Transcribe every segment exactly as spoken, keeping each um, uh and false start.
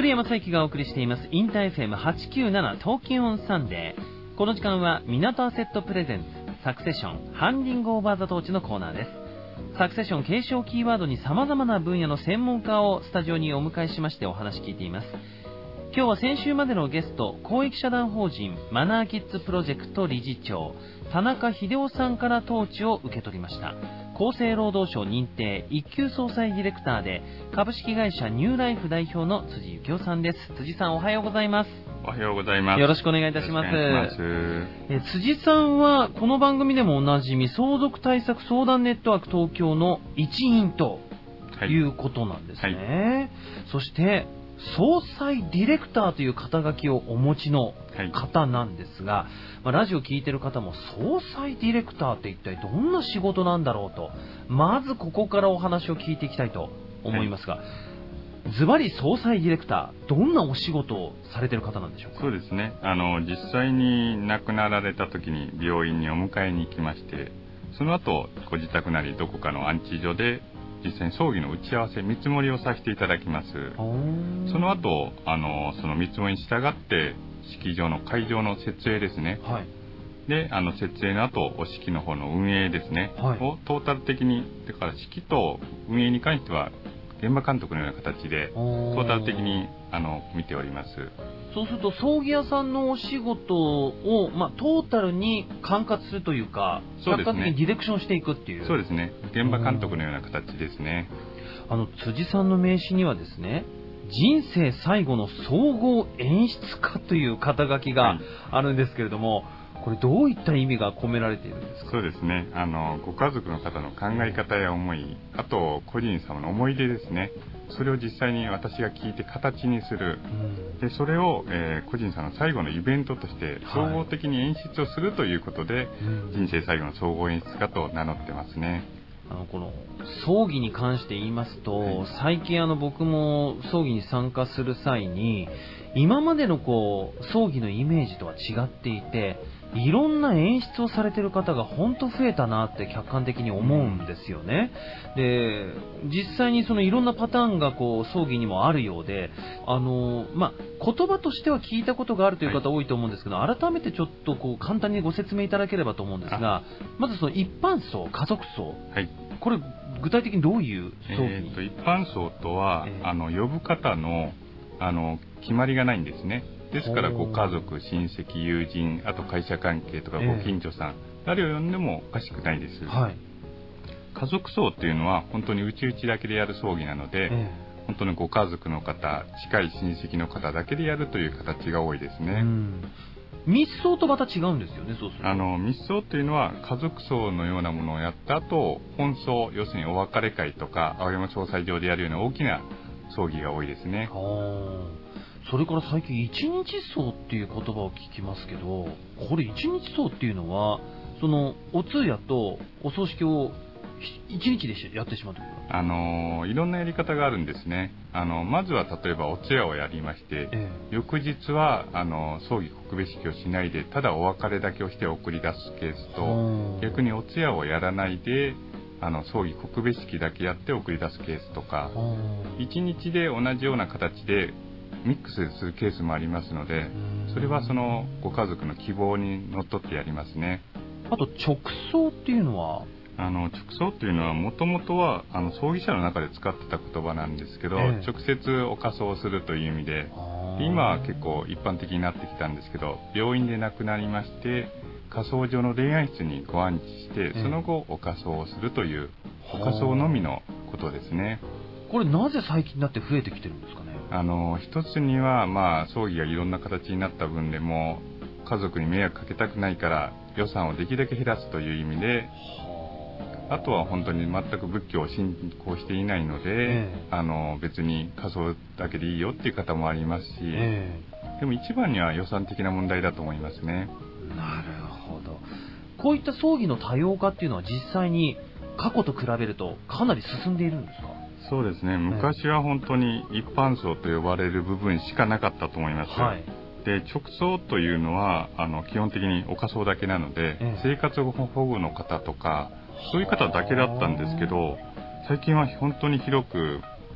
古谷正幸がお送りしていますインター エフエムはちきゅうなな 東京オンサンデー。この時間は港アセットプレゼンツサクセションハンディングオーバーザトーチのコーナーです。サクセション継承キーワードに様々な分野の専門家をスタジオにお迎えしましてお話聞いています。今日は先週までのゲスト、公益社団法人マナーキッズプロジェクト理事長田中秀夫さんからトーチを受け取りました。厚生労働省認定一級総裁ディレクターで株式会社ニューライフ代表の辻幸夫さんです。辻さん、おはようございます。 おはようございます。 よろしくお願いいたします。 ますえ辻さんはこの番組でもおなじみ相続対策相談ネットワーク東京の一員ということなんですね、はいはい、そして総裁ディレクターという肩書きをお持ちの方なんですが、はいまあ、ラジオ聞いてる方も総裁ディレクターって一体どんな仕事なんだろうと、まずここからお話を聞いていきたいと思いますが、ズバリ総裁ディレクター、どんなお仕事をされてる方なんでしょうか。 そうですね、あの実際に亡くなられた時に病院にお迎えに行きまして、その後ご自宅なりどこかの安置所で実際に葬儀の打ち合わせ見積もりをさせていただきます。その後あのその見積もりに従って式場の会場の設営ですね、はい、であの設営の後お式の方の運営ですね、はい、をトータル的にだから式と運営に関しては現場監督のような形でトータル的にあの見ております。 そうすると葬儀屋さんのお仕事を、まあ、トータルに管轄するというか、客観的にディレクションしていくっていう。 そうですね、現場監督のような形ですね。 あの辻さんの名刺にはですね、人生最後の総合演出家という肩書きがあるんですけれども、はい、これどういった意味が込められているんですか。 そうですね、あのご家族の方の考え方や思い、あと個人様の思い出ですね、それを実際に私が聞いて形にする、うん、でそれを、えー、個人様の最後のイベントとして総合的に演出をするということで、はい、人生最後の総合演出家と名乗ってますね。 あのこの葬儀に関して言いますと、はい、最近あの僕も葬儀に参加する際に今までのこう葬儀のイメージとは違っていて、いろんな演出をされている方が本当増えたなって客観的に思うんですよね。で実際にそのいろんなパターンがこう葬儀にもあるようで、あの、まあ、言葉としては聞いたことがあるという方多いと思うんですけど、はい、改めてちょっとこう簡単にご説明いただければと思うんですが、まずその一般葬、家族葬、はい、これ具体的にどういう葬儀、 えー、と一般葬とは、えー、あの呼ぶ方のあの決まりがないんですね。ですからご家族、親戚、友人、あと会社関係とかご近所さん、えー、誰を呼んでもおかしくないです、はい、家族葬っていうのは本当に内々だけでやる葬儀なので、えー、本当にご家族の方、近い親戚の方だけでやるという形が多いですね。うん、 密葬とまた違うんですよね。そうするとあの密葬というのは家族葬のようなものをやった後、本葬、要するにお別れ会とか青山葬祭場でやるような大きな葬儀が多いですね。 それから最近一日葬っていう言葉を聞きますけど、これ一日葬っていうのはそのお通夜とお葬式を一日でやってしまうというあのいろんなやり方があるんですね。あのまずは例えばお通夜をやりまして、ええ、翌日はあの葬儀告別式をしないでただお別れだけをして送り出すケースと、逆にお通夜をやらないであの葬儀告別式だけやって送り出すケースとか、一日で同じような形でミックスするケースもありますので、それはそのご家族の希望にのっとってやりますね。 あと直葬っていうのはあの直葬っていうのはもともとはあの葬儀社の中で使ってた言葉なんですけど、ええ、直接お火葬するという意味で、今は結構一般的になってきたんですけど、病院で亡くなりまして火葬場の霊安室にご安置して、え、その後お火葬をするというお火葬のみのことですね。 これなぜ最近になって増えてきてるんですかね。 あの一つには、まあ、葬儀がいろんな形になった分でも家族に迷惑かけたくないから予算をできるだけ減らすという意味で、あとは本当に全く仏教を信仰していないので、えー、あの別に火葬だけでいいよっていう方もありますし、えー、でも一番には予算的な問題だと思いますね。 なるほど。こういった葬儀の多様化っていうのは実際に過去と比べるとかなり進んでいるんですか。 そうですね、昔は本当に一般葬と呼ばれる部分しかなかったと思います、はい、で直葬というのはあの基本的にお火葬だけなので、えー、生活保護の方とかそういう方だけだったんですけど、最近は本当に広く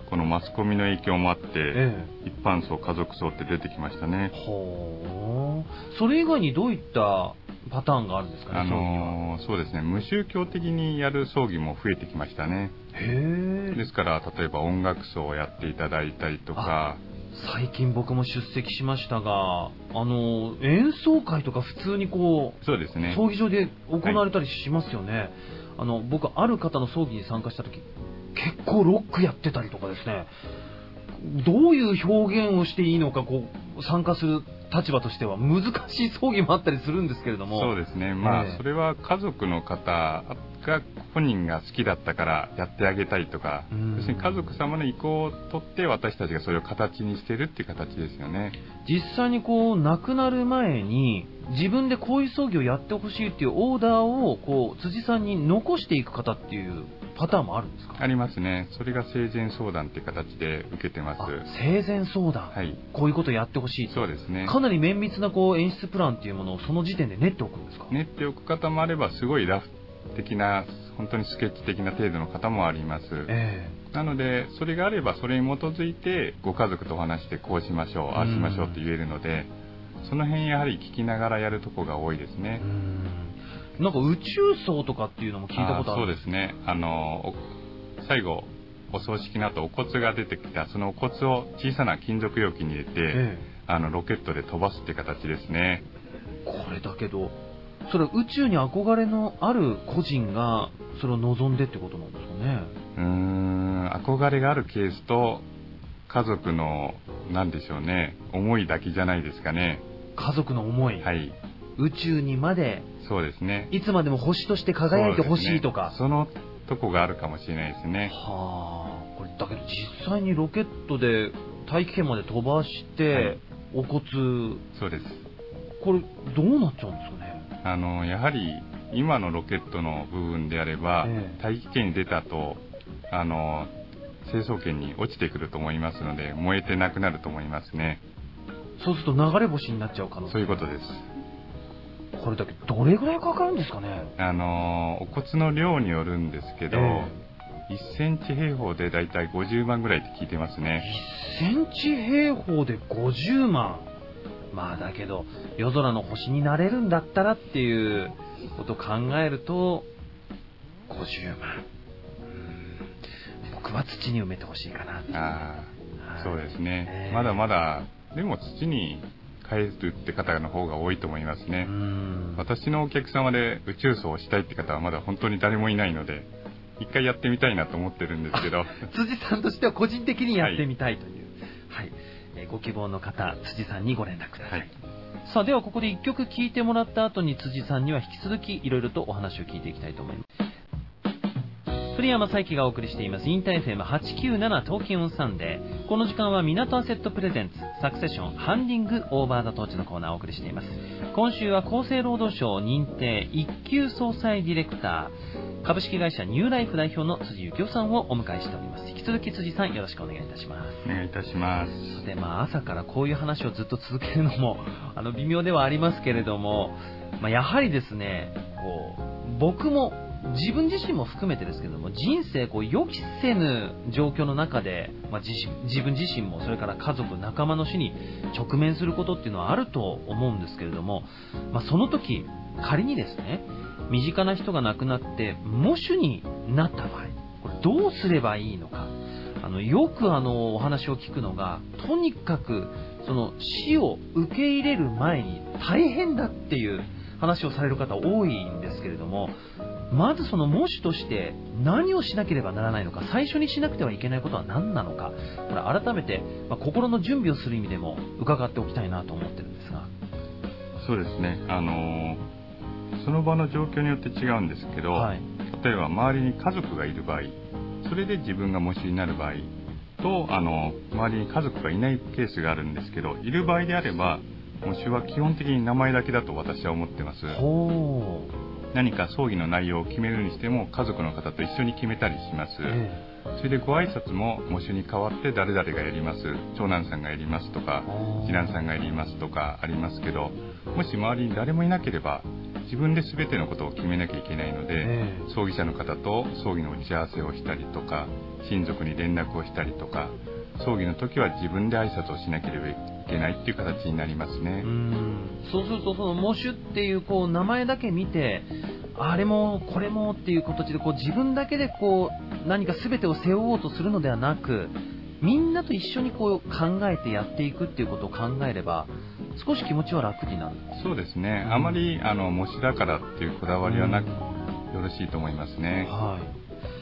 このマスコミの影響もあって、 え一般層、家族層って出てきましたね。 ほう。それ以外にどういったパターンがあるんですかね、 あのー、そうですね、無宗教的にやる葬儀も増えてきましたね。 へえ。 ですから例えば音楽葬をやっていただいたりとか、 最近僕も出席しましたが、あの演奏会とか普通にこう、 そうですね、 葬儀場で行われたりしますよね。はい、あの僕ある方の葬儀に参加した時、結構ロックやってたりとかですね、どういう表現をしていいのか、こう参加する立場としては難しい葬儀もあったりするんですけれども。 そうですね、まあ、 えー、 それは家族の方が本人が好きだったからやってあげたいとか、要するに家族様の意向を取って私たちがそれを形にしているっていう形ですよね。 実際にこう亡くなる前に自分でこういう葬儀をやってほしいっていうオーダーをこう辻さんに残していく方っていうパターンもあるんですか？ ありますね。それが生前相談っていう形で受けてます。 生前相談、はい、こういうことやってほしい。 そうですね。 かなり綿密なこう演出プランっていうものをその時点で練っておくんですか？ 練っておく方もあれば、すごいラフ的な本当にスケッチ的な程度の方もあります。えー、なのでそれがあればそれに基づいてご家族とお話してこうしましょう、ああしましょうって言えるので、その辺やはり聞きながらやるとこが多いですね。 うん、なんか宇宙葬とかっていうのも聞いたことある。 あ、そうですね。あの最後お葬式の後お骨が出てきたそのお骨を小さな金属容器に入れて、ええ、あのロケットで飛ばすっていう形ですね。 これだけどそれ宇宙に憧れのある個人がそれを望んでってことなんですかね。 うーん、憧れがあるケースと家族の何でしょうね、思いだけじゃないですかね。 家族の思い、はい、宇宙にまで、 そうですね、 いつまでも星として輝いてほしいとか、 そのとこがあるかもしれないですね。 はあ、これだけど実際にロケットで大気圏まで飛ばして、はい、お骨、 そうです。 これどうなっちゃうんですかね。 あのやはり今のロケットの部分であれば、ええ、大気圏に出たとあの成層圏に落ちてくると思いますので、燃えてなくなると思いますね。 そうすると流れ星になっちゃう可能性。 そういうことです。 これだけどれぐらいかかるんですかね。 あのお骨の量によるんですけど、えー、いっセンチ平方でだいたいごじゅうまんぐらいって聞いてますね。 いっセンチ平方でごじゅうまん。まあだけど夜空の星になれるんだったらっていうことを考えるとごじゅうまん、うーん、僕は土に埋めてほしいかな。 ああ、そうですね、えー、まだまだでも土に帰るって方の方が多いと思いますね。うん、私のお客様で宇宙葬をしたいって方はまだ本当に誰もいないので、一回やってみたいなと思ってるんですけど辻さんとしては個人的にやってみたいという、はい、はい、えー、ご希望の方、辻さんにご連絡ください。はい、さあ、ではここでいっきょく聴いてもらった後に辻さんには引き続きいろいろとお話を聞いていきたいと思います。古山彩希がお送りしていますインター エフエムはちきゅうなな 東京オンサンデー。この時間は港アセットプレゼンツサクセションハンディングオーバーザトーチのコーナーをお送りしています。今週は厚生労働省認定一級総裁ディレクター、株式会社ニューライフ代表の辻幸男さんをお迎えしております。引き続き辻さん、よろしくお願いいたします。 お願いいたします。 で、まあ、朝からこういう話をずっと続けるのもあの微妙ではありますけれども、まあ、やはりですね、こう僕も自分自身も含めてですけども、人生こう予期せぬ状況の中で、まあ、自, 自分自身もそれから家族仲間の死に直面することっていうのはあると思うんですけれども、まあ、その時仮にですね、身近な人が亡くなって喪主になった場合、これどうすればいいのか。あのよくあのお話を聞くのが、とにかくその死を受け入れる前に大変だっていう話をされる方多いんですけれども、まずその喪主として何をしなければならないのか、最初にしなくてはいけないことは何なのか、これ改めて、まあ、心の準備をする意味でも伺っておきたいなと思ってるんですが。 そうですね、あのー、その場の状況によって違うんですけど、はい、例えば周りに家族がいる場合、それで自分が喪主になる場合と、あの周りに家族がいないケースがあるんですけど、いる場合であれば喪主は基本的に名前だけだと私は思ってます。ほう。何か葬儀の内容を決めるにしても家族の方と一緒に決めたりします。えそれでご挨拶も喪主に代わって誰々がやります、長男さんがやりますとか、次男さんがやりますとかありますけど、もし周りに誰もいなければ自分で全てのことを決めなきゃいけないので、えー、葬儀社の方と葬儀の打ち合わせをしたりとか、親族に連絡をしたりとか、葬儀の時は自分で挨拶をしなければいけないっていう形になりますね。 うーん、そうするとその喪主っていうこう名前だけ見て、あれもこれもっていう形でこう自分だけでこう何か全てを背負おうとするのではなく、みんなと一緒にこう考えてやっていくっていうことを考えれば少し気持ちは楽になる。 そうですね、うん、あまりあの喪主だからっていうこだわりはなく、よろしいと思いますね。 はい、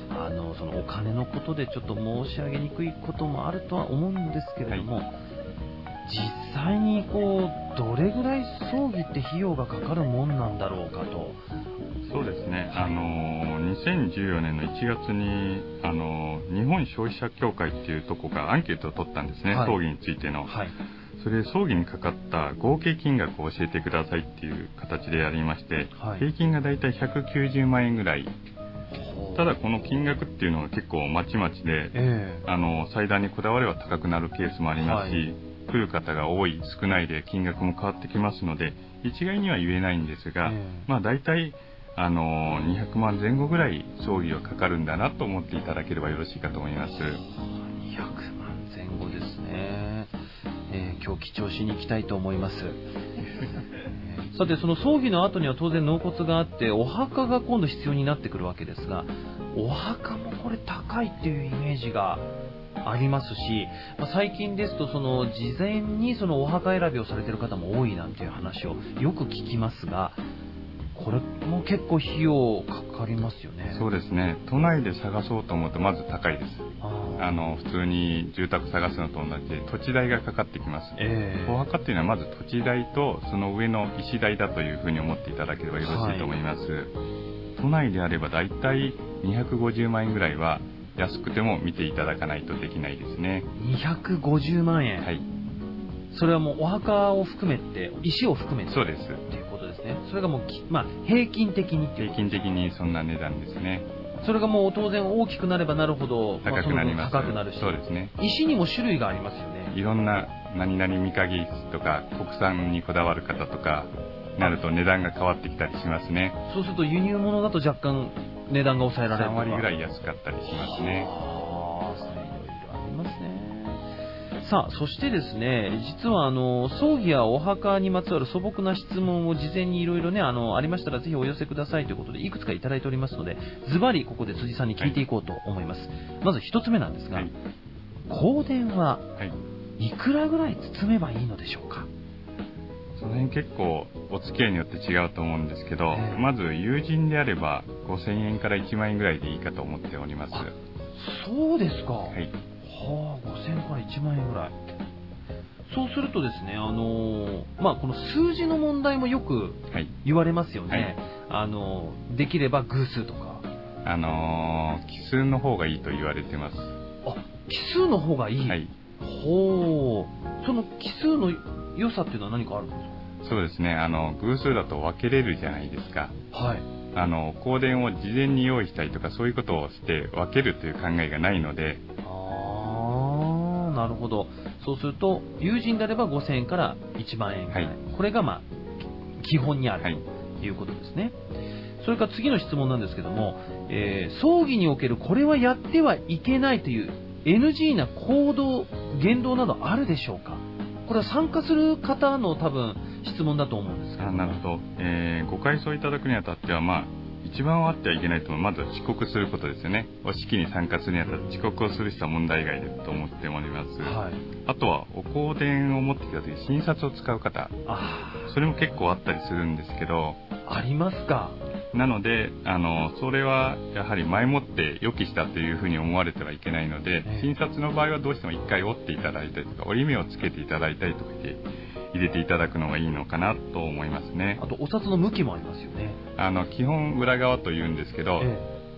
あのそのお金のことでちょっと申し上げにくいこともあるとは思うんですけれども、はい、実際にこうどれぐらい葬儀って費用がかかるもんなんだろうかと。 そうですね、あのにせんじゅうよねんのいちがつにあの日本消費者協会っていうとこがアンケートを取ったんですね、はい、葬儀についての、はい、それで葬儀にかかった合計金額を教えてくださいっていう形でやりまして、はい、平均がだいたいひゃくきゅうじゅうまんえんぐらい。ただこの金額っていうのは結構まちまちで、えー、あの祭壇にこだわれば高くなるケースもありますし、はい、来る方が多い少ないで金額も変わってきますので一概には言えないんですが、えー、まあだいたいあのにひゃくまんぜん後ぐらい葬儀はかかるんだなと思っていただければよろしいかと思います。 にひゃくまんぜん後ですね、えー、今日記帳しに行きたいと思います。さてその葬儀の後には当然納骨があってお墓が今度必要になってくるわけですが、お墓もこれ高いっていうイメージがありますし、まあ、最近ですとその事前にそのお墓選びをされている方も多いなんていう話をよく聞きますが、これも結構費用かかりますよね。 そうですね、都内で探そうと思うとまず高いです。ああの普通に住宅探すのと同じで土地代がかかってきます、えー、お墓っていうのはまず土地代とその上の石代だというふうに思っていただければよろしいと思います、はい、都内であればだいたいにひゃくごじゅうまんえんぐらいは安くても見ていただかないとできないですね。 にひゃくごじゅうまんえん、はい、それはもうお墓を含めて石を含めてそうですっていうことですね。それがもう、まあ、平均的にっていう平均的にそんな値段ですね。 それがもう当然大きくなればなるほど高くなります、 まあ、高くなるし、 そうですね、 石にも種類がありますよね。 いろんな何々御影石とか国産にこだわる方とかなると値段が変わってきたりしますね。 そうすると輸入物だと若干値段が抑えられるさんわりぐらい安かったりしますね。 ああ、それいろいろありますね。さあそしてですね、実はあの葬儀やお墓にまつわる素朴な質問を事前にいろいろね あのありましたらぜひお寄せくださいということでいくつかいただいておりますので、ズバリここで辻さんに聞いていこうと思います、はい、まず一つ目なんですが、はい、香典はいくらぐらい包めばいいのでしょうか。 その辺結構お付き合いによって違うと思うんですけど、えー、まず友人であればごせんえんからいちまんえんぐらいでいいかと思っております。 そうですか。 はい、 はあ、ごせんえんからいちまんえんぐらい。そうするとですね、あのーまあ、この数字の問題もよく言われますよね、はいはい、あのー、できれば偶数とか、 あのー、奇数の方がいいと言われてます。 あ、奇数の方がいい、 はい、 ほう。その奇数の良さっていうのは何かあるんですか。 そうですね、あの偶数だと分けれるじゃないですか。 はい、 あの香典を事前に用意したりとかそういうことをして分けるという考えがないので。 ああ、なるほど。そうすると友人であればごせんえんからいちまんえんぐらい、はい、これがまあ基本にある、はい、ということですね。それから次の質問なんですけども、えー、葬儀におけるこれはやってはいけないという エヌジー な行動言動などあるでしょうか。これは参加する方の多分質問だと思うんですけど。 あ、なるほど、えー、ご回答いただくにあたっては、まあ、一番あってはいけないとまずは遅刻することですよね。お式に参加するにあたって遅刻をする人は問題外だと思っております、はい、あとはお香典を持ってきた時に診察を使う方、あ、それも結構あったりするんですけど。 ありますか。 なのであのそれはやはり前もって予期したというふうに思われてはいけないので、えー、診察の場合はどうしても一回折っていただいたりとか折り目をつけていただいたりとかして入れていただくのがいいのかなと思いますね。 あとお札の向きもありますよね。 あの基本裏側というんですけど、えー、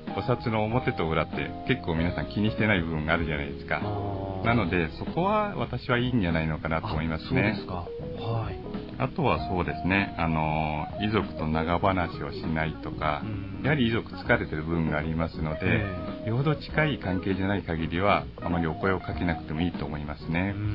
お札の表と裏って結構皆さん気にしてない部分があるじゃないですか。なのでそこは私はいいんじゃないのかなと思いますね。 そうですか。はい。 あとはそうですね、あの遺族と長話をしないとか、うん、やはり遺族疲れてる部分がありますので、えー、よほど近い関係じゃない限りはあまりお声をかけなくてもいいと思いますね。うん、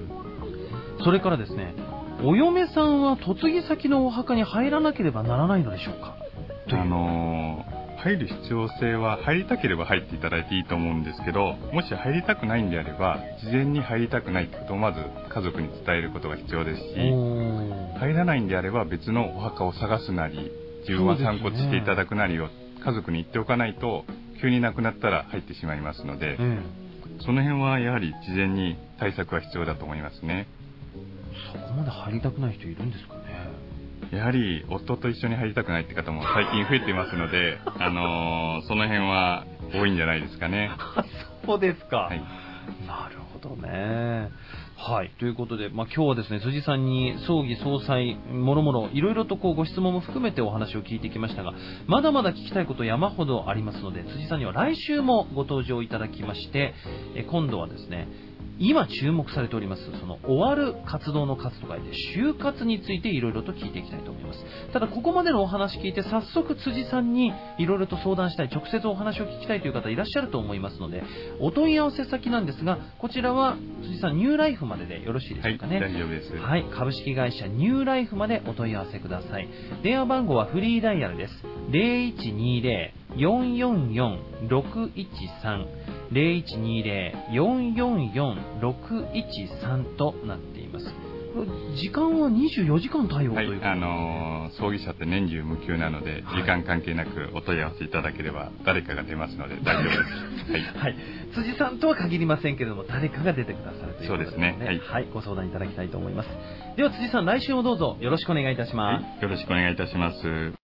それからですね、お嫁さんは嫁ぎ先のお墓に入らなければならないのでしょうか。 あのー入る必要性は、入りたければ入っていただいていいと思うんですけど、もし入りたくないんであれば事前に入りたくないってことをまず家族に伝えることが必要ですし、入らないんであれば別のお墓を探すなり自分は散骨していただくなりを家族に言っておかないと急に亡くなったら入ってしまいますので、うん、その辺はやはり事前に対策は必要だと思いますね。 そこまで入りたくない人いるんですかね。 やはり夫と一緒に入りたくないって方も最近増えていますので、あのー、その辺は多いんじゃないですかね。 そうですか、 はい、 なるほどね。はい、ということで、まあ、今日はですね、辻さんに葬儀葬祭もろもろいろいろとこうご質問も含めてお話を聞いてきましたが、まだまだ聞きたいこと山ほどありますので、辻さんには来週もご登場いただきまして、え今度はですね、今注目されておりますその終わる活動の活と書いて終活についていろいろと聞いていきたいと思います。ただここまでのお話聞いて早速辻さんにいろいろと相談したい、直接お話を聞きたいという方いらっしゃると思いますので、お問い合わせ先なんですが、こちらは辻さんニューライフまででよろしいでしょうかね。 はい、大丈夫です。 はい、株式会社ニューライフまでお問い合わせください。電話番号はフリーダイヤルです。ゼロいちにゼロ よんよんよん ろくいちさん ゼロいちにゼロ よんよんよん ろくいちさんとなっています。時間はにじゅうよじかん対応ということで、 はい、あのー、葬儀社って年中無休なので、はい、時間関係なくお問い合わせいただければ誰かが出ますので大丈夫です。はい、 はい、辻さんとは限りませんけれども誰かが出てくださるということで、ね、 そうですね、はいはい、ご相談いただきたいと思います。では辻さん、来週もどうぞよろしくお願いいたします。 はい、よろしくお願いいたします。